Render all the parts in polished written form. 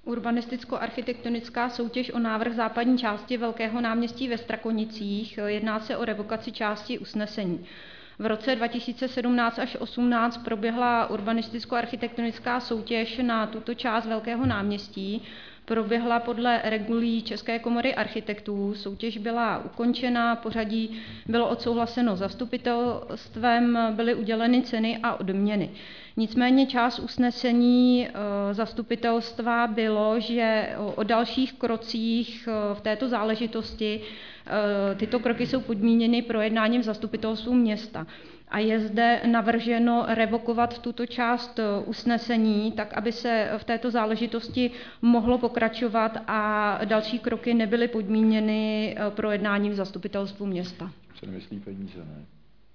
Urbanisticko-architektonická soutěž o návrh západní části Velkého náměstí ve Strakonicích. Jedná se o revokaci části usnesení. V roce 2017 až 2018 proběhla urbanisticko-architektonická soutěž na tuto část Velkého náměstí. Proběhla podle regulí České komory architektů. Soutěž byla ukončena, pořadí bylo odsouhlaseno zastupitelstvem, byly uděleny ceny a odměny. Nicméně část usnesení zastupitelstva bylo, že o dalších krocích v této záležitosti tyto kroky jsou podmíněny projednáním zastupitelstvu města. A je zde navrženo revokovat tuto část usnesení, tak aby se v této záležitosti mohlo pokračovat a další kroky nebyly podmíněny projednáním zastupitelstvu města. Se nemyslí peníze, ne?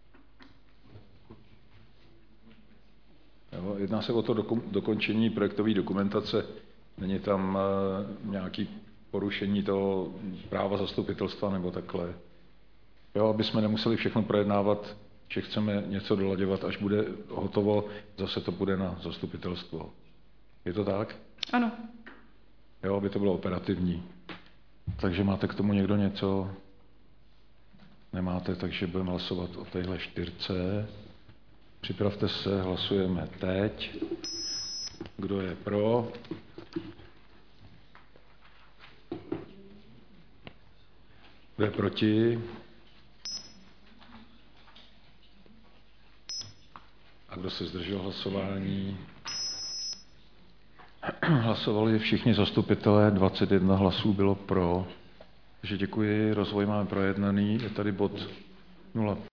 Jo, jedná se o to dokončení projektové dokumentace. Není tam nějaký porušení toho práva zastupitelstva nebo takhle. Jo, aby jsme nemuseli všechno projednávat, že chceme něco dolaďovat, až bude hotovo, zase to půjde na zastupitelstvo. Je to tak? Ano. Jo, aby to bylo operativní. Takže máte k tomu někdo něco? Nemáte, takže budeme hlasovat o téhle 4. Připravte se, hlasujeme teď. Kdo je pro? Kdo je proti? A kdo se zdržel hlasování? Hlasovali všichni zastupitelé, 21 hlasů bylo pro. Takže děkuji, rozvoj máme projednaný. Je tady bod 0.